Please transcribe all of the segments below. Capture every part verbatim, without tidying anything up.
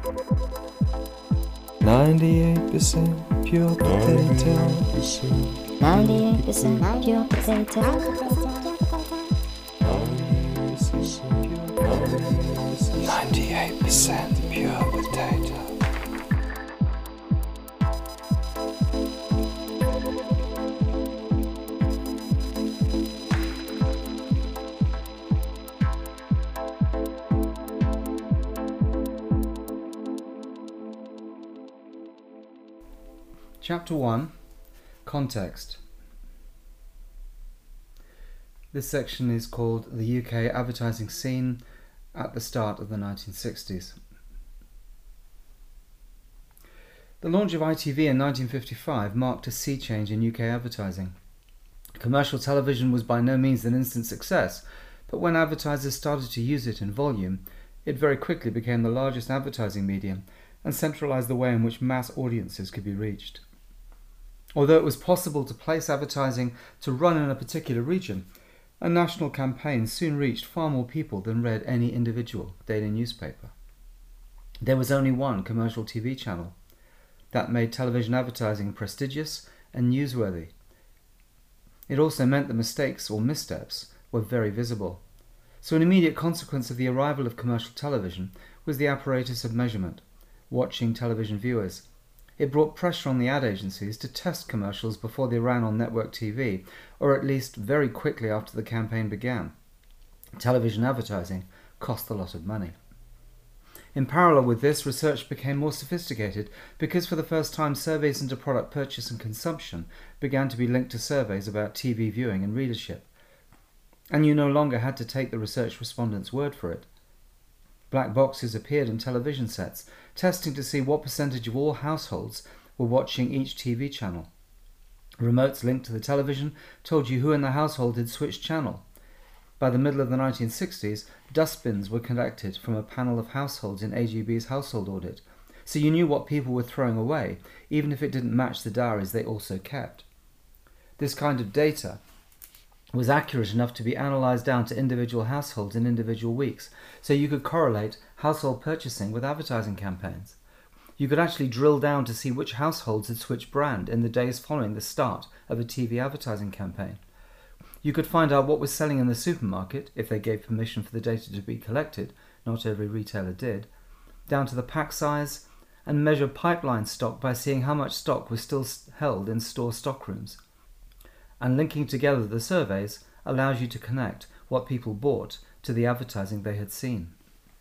ninety-eight percent pure potato. ninety-eight percent pure potato. ninety-eight percent pure potato. Chapter one. Context. This section is called the U K advertising scene at the start of the nineteen sixties. The launch of I T V in nineteen fifty-five marked a sea change in U K advertising. Commercial television was by no means an instant success, but when advertisers started to use it in volume, it very quickly became the largest advertising medium and centralised the way in which mass audiences could be reached. Although it was possible to place advertising to run in a particular region, a national campaign soon reached far more people than read any individual daily newspaper. There was only one commercial T V channel. That made television advertising prestigious and newsworthy. It also meant that mistakes or missteps were very visible. So an immediate consequence of the arrival of commercial television was the apparatus of measurement, watching television viewers. It brought pressure on the ad agencies to test commercials before they ran on network T V, or at least very quickly after the campaign began. Television advertising cost a lot of money. In parallel with this, research became more sophisticated because for the first time surveys into product purchase and consumption began to be linked to surveys about T V viewing and readership. And you no longer had to take the research respondent's word for it. Black boxes appeared in television sets, testing to see what percentage of all households were watching each T V channel. Remotes linked to the television told you who in the household had switched channel. By the middle of the nineteen sixties, dustbins were collected from a panel of households in A G B's household audit, so you knew what people were throwing away, even if it didn't match the diaries they also kept. This kind of data was accurate enough to be analysed down to individual households in individual weeks, so you could correlate household purchasing with advertising campaigns. You could actually drill down to see which households had switched brand in the days following the start of a T V advertising campaign. You could find out what was selling in the supermarket, if they gave permission for the data to be collected, not every retailer did, down to the pack size, and measure pipeline stock by seeing how much stock was still held in store stockrooms. And linking together the surveys allows you to connect what people bought to the advertising they had seen.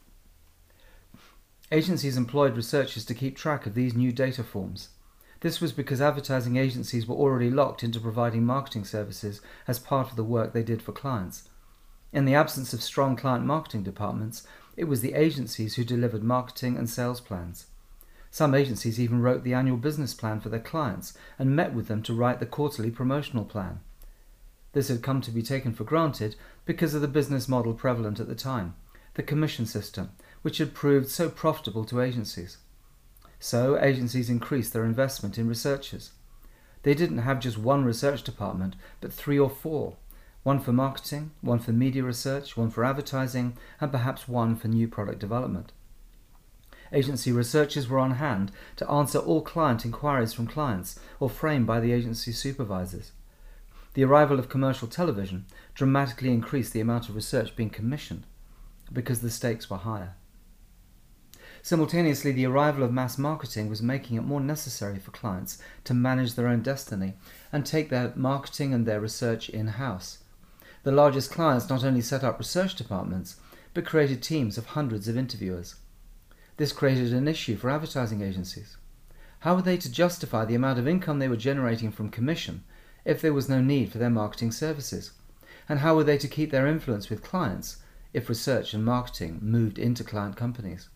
Agencies employed researchers to keep track of these new data forms. This was because advertising agencies were already locked into providing marketing services as part of the work they did for clients. In the absence of strong client marketing departments, it was the agencies who delivered marketing and sales plans. Some agencies even wrote the annual business plan for their clients and met with them to write the quarterly promotional plan. This had come to be taken for granted because of the business model prevalent at the time, the commission system, which had proved so profitable to agencies. So agencies increased their investment in researchers. They didn't have just one research department, but three or four, one for marketing, one for media research, one for advertising, and perhaps one for new product development. Agency researchers were on hand to answer all client inquiries from clients or framed by the agency supervisors. The arrival of commercial television dramatically increased the amount of research being commissioned because the stakes were higher. Simultaneously, the arrival of mass marketing was making it more necessary for clients to manage their own destiny and take their marketing and their research in-house. The largest clients not only set up research departments, but created teams of hundreds of interviewers. This created an issue for advertising agencies. How were they to justify the amount of income they were generating from commission if there was no need for their marketing services? And how were they to keep their influence with clients if research and marketing moved into client companies?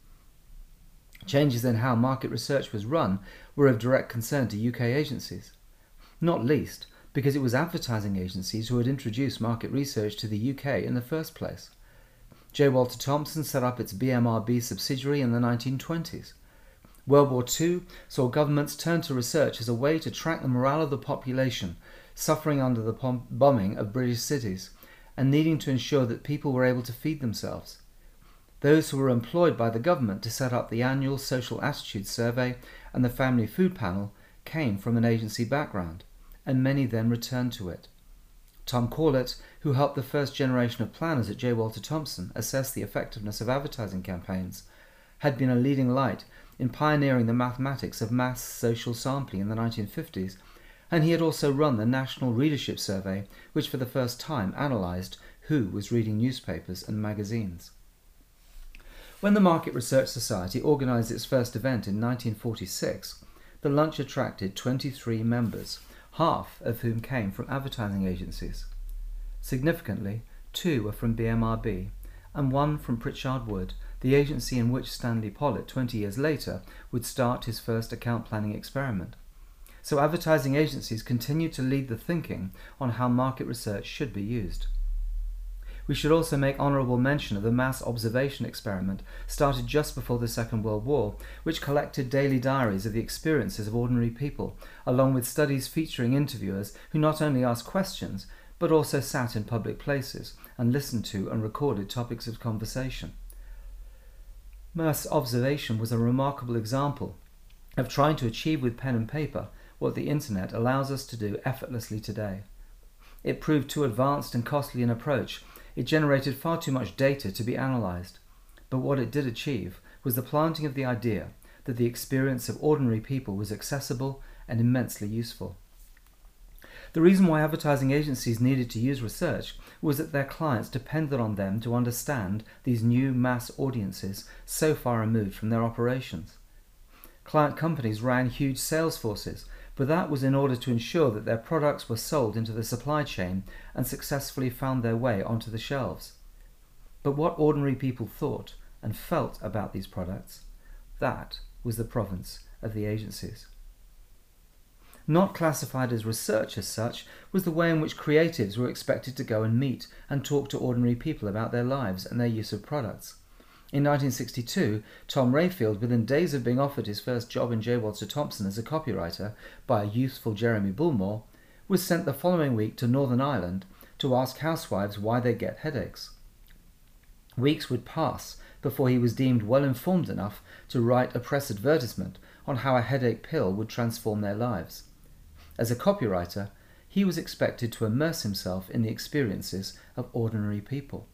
Changes in how market research was run were of direct concern to U K agencies, not least because it was advertising agencies who had introduced market research to the U K in the first place. J. Walter Thompson set up its B M R B subsidiary in the nineteen twenties. World War Two saw governments turn to research as a way to track the morale of the population suffering under the pom- bombing of British cities and needing to ensure that people were able to feed themselves. those who were employed by the government to set up the annual Social Attitudes Survey and the Family Food Panel came from an agency background, and many then returned to it. Tom Corlett, who helped the first generation of planners at J. Walter Thompson assess the effectiveness of advertising campaigns, had been a leading light in pioneering the mathematics of mass social sampling in the nineteen fifties, and he had also run the National Readership Survey, which for the first time analysed who was reading newspapers and magazines. When the Market Research Society organised its first event in nineteen forty-six, the lunch attracted twenty-three members, half of whom came from advertising agencies. Significantly, two were from B M R B, and one from Pritchard Wood, the agency in which Stanley Pollitt, twenty years later, would start his first account planning experiment. So advertising agencies continued to lead the thinking on how market research should be used. We should also make honourable mention of the mass observation experiment started just before the Second World War, which collected daily diaries of the experiences of ordinary people, along with studies featuring interviewers who not only asked questions, but also sat in public places and listened to and recorded topics of conversation. Mass observation was a remarkable example of trying to achieve with pen and paper what the internet allows us to do effortlessly today. It proved too advanced and costly an approach. It generated far too much data to be analysed, but what it did achieve was the planting of the idea that the experience of ordinary people was accessible and immensely useful. The reason why advertising agencies needed to use research was that their clients depended on them to understand these new mass audiences so far removed from their operations. Client companies ran huge sales forces, but that was in order to ensure that their products were sold into the supply chain and successfully found their way onto the shelves. But what ordinary people thought and felt about these products, that was the province of the agencies. Not classified as research as such was the way in which creatives were expected to go and meet and talk to ordinary people about their lives and their use of products. In nineteen sixty-two, Tom Rayfield, within days of being offered his first job in J. Walter Thompson as a copywriter by a youthful Jeremy Bullmore, was sent the following week to Northern Ireland to ask housewives why they get headaches. Weeks would pass before he was deemed well informed enough to write a press advertisement on how a headache pill would transform their lives. As a copywriter, he was expected to immerse himself in the experiences of ordinary people.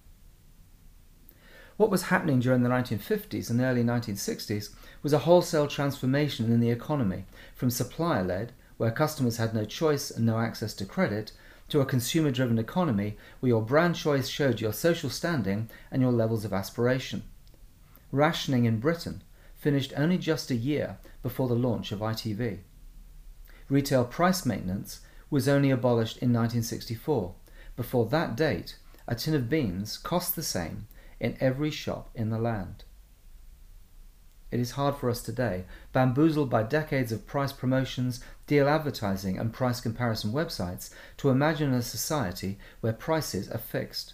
What was happening during the nineteen fifties and early nineteen sixties was a wholesale transformation in the economy, from supplier-led, where customers had no choice and no access to credit, to a consumer-driven economy where your brand choice showed your social standing and your levels of aspiration. Rationing in Britain finished only just a year before the launch of I T V. Retail price maintenance was only abolished in nineteen sixty-four. Before that date, a tin of beans cost the same in every shop in the land. It is hard for us today, bamboozled by decades of price promotions, deal advertising and price comparison websites, to imagine a society where prices are fixed.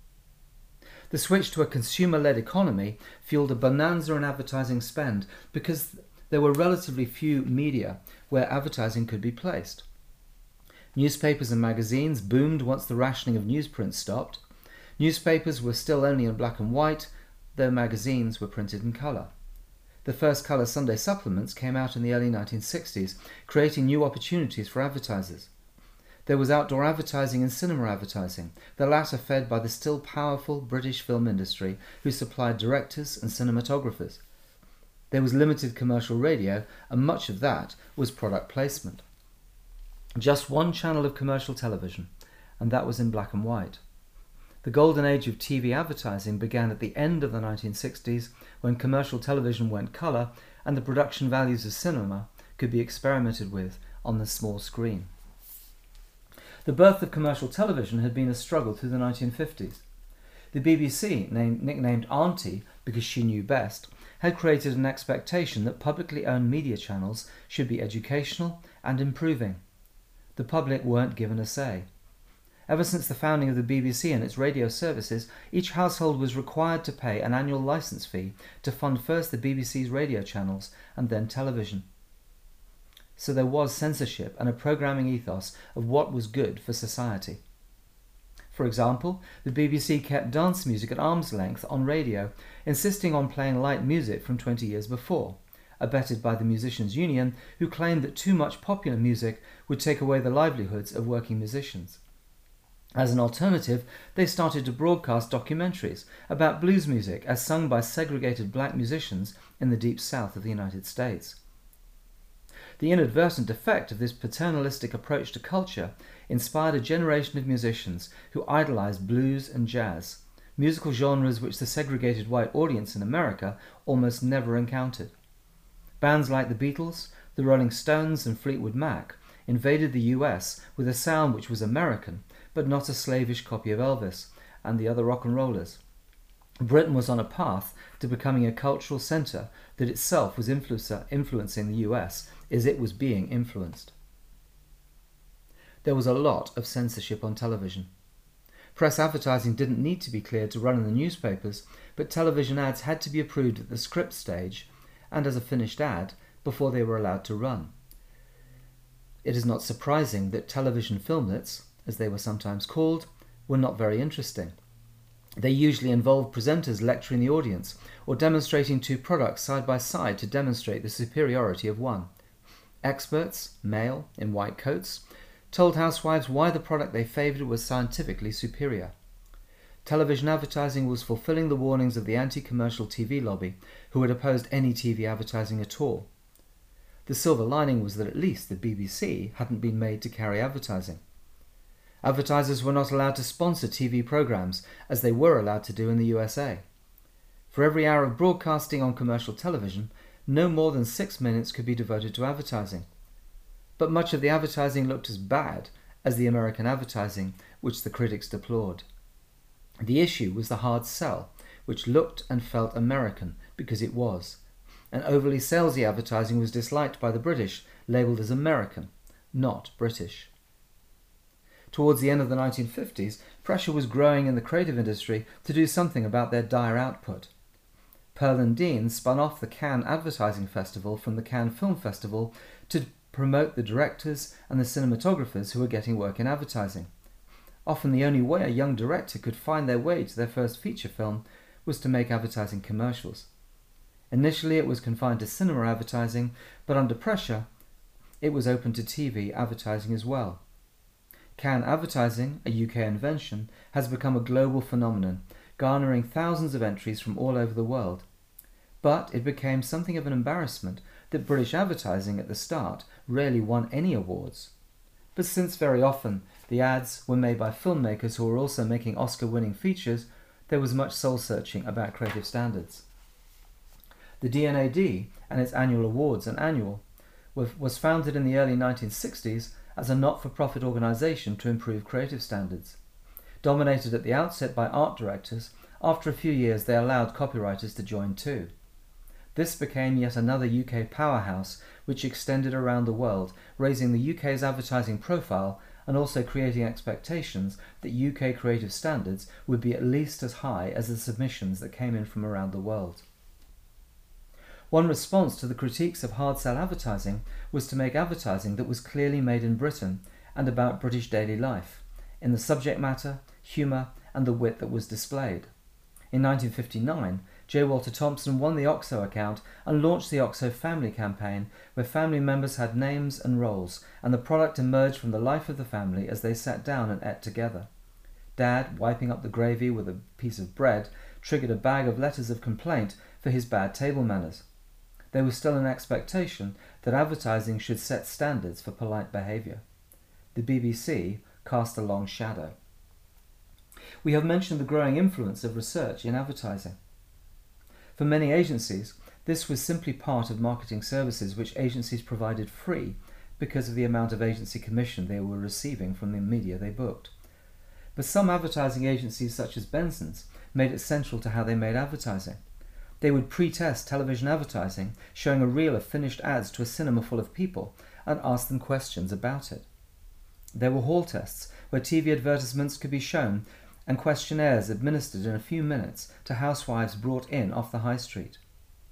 The switch to a consumer-led economy fueled a bonanza in advertising spend because there were relatively few media where advertising could be placed. Newspapers and magazines boomed once the rationing of newsprint stopped. Newspapers were still only in black and white, though magazines were printed in colour. The first colour Sunday supplements came out in the early nineteen sixties, creating new opportunities for advertisers. There was outdoor advertising and cinema advertising, the latter fed by the still powerful British film industry, who supplied directors and cinematographers. There was limited commercial radio, and much of that was product placement. Just one channel of commercial television, and that was in black and white. The golden age of T V advertising began at the end of the nineteen sixties, when commercial television went colour and the production values of cinema could be experimented with on the small screen. The birth of commercial television had been a struggle through the nineteen fifties. The B B C, named, nicknamed Auntie because she knew best, had created an expectation that publicly owned media channels should be educational and improving. The public weren't given a say. Ever since the founding of the B B C and its radio services, each household was required to pay an annual licence fee to fund first the B B C's radio channels and then television. So there was censorship and a programming ethos of what was good for society. For example, the B B C kept dance music at arm's length on radio, insisting on playing light music from twenty years before, abetted by the Musicians' Union, who claimed that too much popular music would take away the livelihoods of working musicians. As an alternative, they started to broadcast documentaries about blues music as sung by segregated black musicians in the deep south of the United States. The inadvertent effect of this paternalistic approach to culture inspired a generation of musicians who idolized blues and jazz, musical genres which the segregated white audience in America almost never encountered. Bands like the Beatles, the Rolling Stones, and Fleetwood Mac invaded the U S with a sound which was American, but not a slavish copy of Elvis and the other rock and rollers. Britain was on a path to becoming a cultural centre that itself was influ- influencing the U S as it was being influenced. There was a lot of censorship on television. Press advertising didn't need to be cleared to run in the newspapers, but television ads had to be approved at the script stage and as a finished ad before they were allowed to run. It is not surprising that television filmlets, as they were sometimes called, were not very interesting. They usually involved presenters lecturing the audience or demonstrating two products side by side to demonstrate the superiority of one. Experts, male, in white coats, told housewives why the product they favoured was scientifically superior. Television advertising was fulfilling the warnings of the anti-commercial T V lobby, who had opposed any T V advertising at all. The silver lining was that at least the B B C hadn't been made to carry advertising. Advertisers were not allowed to sponsor T V programmes, as they were allowed to do in the U S A. For every hour of broadcasting on commercial television, no more than six minutes could be devoted to advertising. But much of the advertising looked as bad as the American advertising, which the critics deplored. The issue was the hard sell, which looked and felt American because it was, and overly salesy advertising was disliked by the British, labelled as American, not British. Towards the end of the nineteen fifties, pressure was growing in the creative industry to do something about their dire output. Pearl and Dean spun off the Cannes Advertising Festival from the Cannes Film Festival to promote the directors and the cinematographers who were getting work in advertising. Often the only way a young director could find their way to their first feature film was to make advertising commercials. Initially it was confined to cinema advertising, but under pressure it was open to T V advertising as well. Cannes advertising, a U K invention, has become a global phenomenon, garnering thousands of entries from all over the world. But it became something of an embarrassment that British advertising at the start rarely won any awards. But since very often the ads were made by filmmakers who were also making Oscar-winning features, there was much soul-searching about creative standards. The D N A D and its annual awards and annual was founded in the early nineteen sixties as a not-for-profit organisation to improve creative standards. Dominated at the outset by art directors, after a few years they allowed copywriters to join too. This became yet another U K powerhouse which extended around the world, raising the U K's advertising profile and also creating expectations that U K creative standards would be at least as high as the submissions that came in from around the world. One response to the critiques of hard sell advertising was to make advertising that was clearly made in Britain and about British daily life, in the subject matter, humour and the wit that was displayed. In nineteen fifty-nine, J. Walter Thompson won the Oxo account and launched the Oxo Family campaign, where family members had names and roles, and the product emerged from the life of the family as they sat down and ate together. Dad, wiping up the gravy with a piece of bread, triggered a bag of letters of complaint for his bad table manners. There was still an expectation that advertising should set standards for polite behaviour. The B B C cast a long shadow. We have mentioned the growing influence of research in advertising. For many agencies, this was simply part of marketing services which agencies provided free because of the amount of agency commission they were receiving from the media they booked. But some advertising agencies, such as Benson's, made it central to how they made advertising. They would pre-test television advertising, showing a reel of finished ads to a cinema full of people, and ask them questions about it. There were hall tests, where T V advertisements could be shown, and questionnaires administered in a few minutes to housewives brought in off the high street.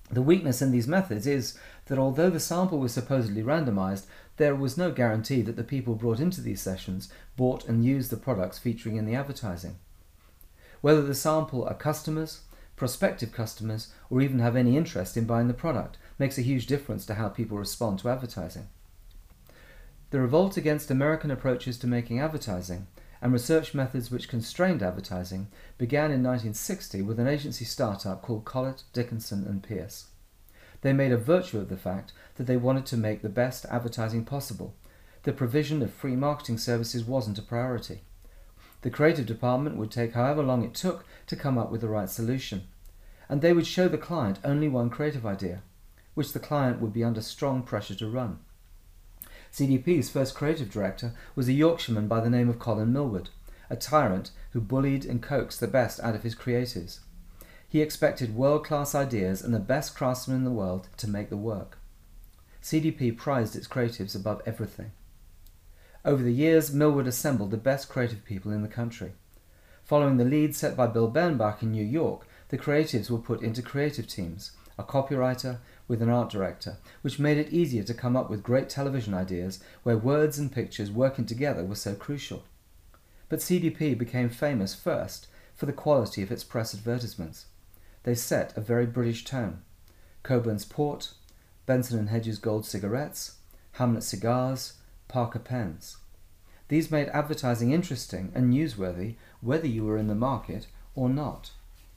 The weakness in these methods is that although the sample was supposedly randomized, there was no guarantee that the people brought into these sessions bought and used the products featuring in the advertising. Whether the sample are customers, prospective customers, or even have any interest in buying the product makes a huge difference to how people respond to advertising. The revolt against American approaches to making advertising and research methods which constrained advertising began in nineteen sixty with an agency startup called Collett, Dickinson and Pierce. They made a virtue of the fact that they wanted to make the best advertising possible. The provision of free marketing services wasn't a priority. The creative department would take however long it took to come up with the right solution, and they would show the client only one creative idea, which the client would be under strong pressure to run. C D P's first creative director was a Yorkshireman by the name of Colin Millward, a tyrant who bullied and coaxed the best out of his creatives. He expected world-class ideas and the best craftsmen in the world to make the work. C D P prized its creatives above everything. Over the years, Millward assembled the best creative people in the country. Following the lead set by Bill Bernbach in New York, the creatives were put into creative teams, a copywriter with an art director, which made it easier to come up with great television ideas where words and pictures working together were so crucial. But C D P became famous first for the quality of its press advertisements. They set a very British tone. Coburn's Port, Benson and Hedges Gold Cigarettes, Hamlet Cigars, Parker Pens. These made advertising interesting and newsworthy whether you were in the market or not.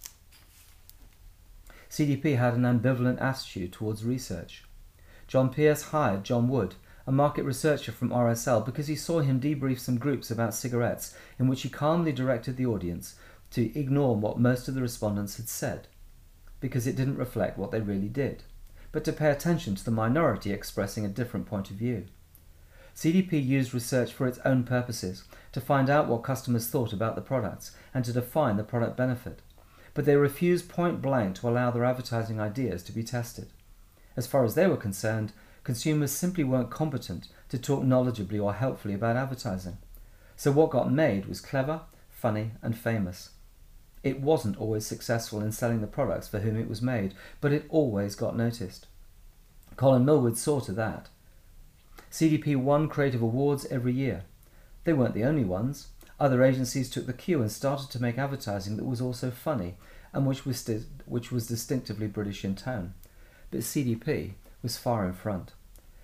C D P had an ambivalent attitude towards research. John Pierce hired John Wood, a market researcher from R S L, because he saw him debrief some groups about cigarettes in which he calmly directed the audience to ignore what most of the respondents had said, because it didn't reflect what they really did, but to pay attention to the minority expressing a different point of view. C D P used research for its own purposes, to find out what customers thought about the products and to define the product benefit, but they refused point blank to allow their advertising ideas to be tested. As far as they were concerned, consumers simply weren't competent to talk knowledgeably or helpfully about advertising. So what got made was clever, funny, and famous. It wasn't always successful in selling the products for whom it was made, but it always got noticed. Colin Millward saw to that. C D P won creative awards every year. They weren't the only ones. Other agencies took the cue and started to make advertising that was also funny and which was, sti- which was distinctively British in tone. But C D P was far in front.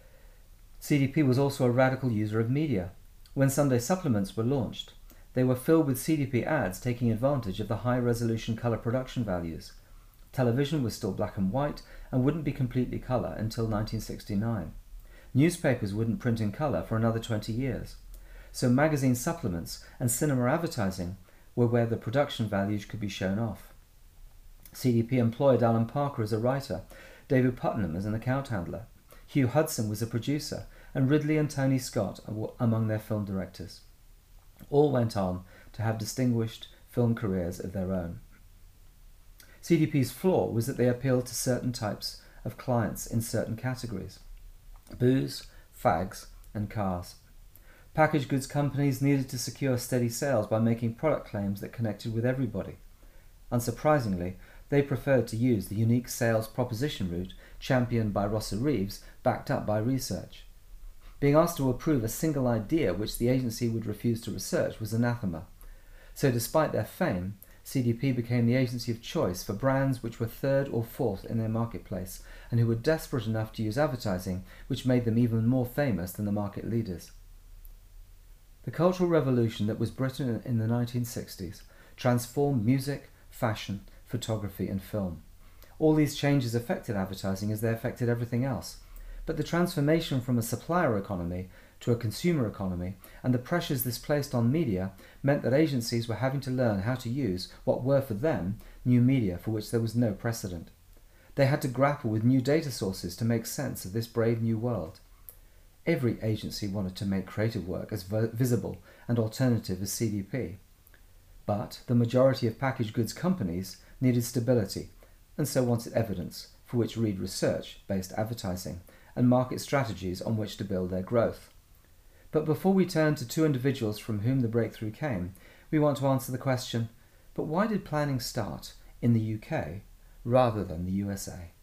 C D P was also a radical user of media. When Sunday supplements were launched, they were filled with C D P ads taking advantage of the high-resolution colour production values. Television was still black and white and wouldn't be completely colour until nineteen sixty-nine. Newspapers wouldn't print in colour for another twenty years. So magazine supplements and cinema advertising were where the production values could be shown off. C D P employed Alan Parker as a writer, David Putnam as an account handler, Hugh Hudson was a producer, and Ridley and Tony Scott were among their film directors. All went on to have distinguished film careers of their own. C D P's flaw was that they appealed to certain types of clients in certain categories: booze, fags, and cars. Packaged goods companies needed to secure steady sales by making product claims that connected with everybody. Unsurprisingly, they preferred to use the unique sales proposition route championed by Rosser Reeves, backed up by research. Being asked to approve a single idea which the agency would refuse to research was anathema. So despite their fame, C D P became the agency of choice for brands which were third or fourth in their marketplace and who were desperate enough to use advertising which made them even more famous than the market leaders. The Cultural Revolution that was Britain in the nineteen sixties transformed music, fashion, photography and film. All these changes affected advertising as they affected everything else, but the transformation from a supplier economy to a consumer economy and the pressures this placed on media meant that agencies were having to learn how to use what were for them new media for which there was no precedent. They had to grapple with new data sources to make sense of this brave new world. Every agency wanted to make creative work as visible and alternative as C D P. But the majority of packaged goods companies needed stability and so wanted evidence for which read research-based advertising and market strategies on which to build their growth. But before we turn to two individuals from whom the breakthrough came, we want to answer the question, but why did planning start in the U K rather than the U S A?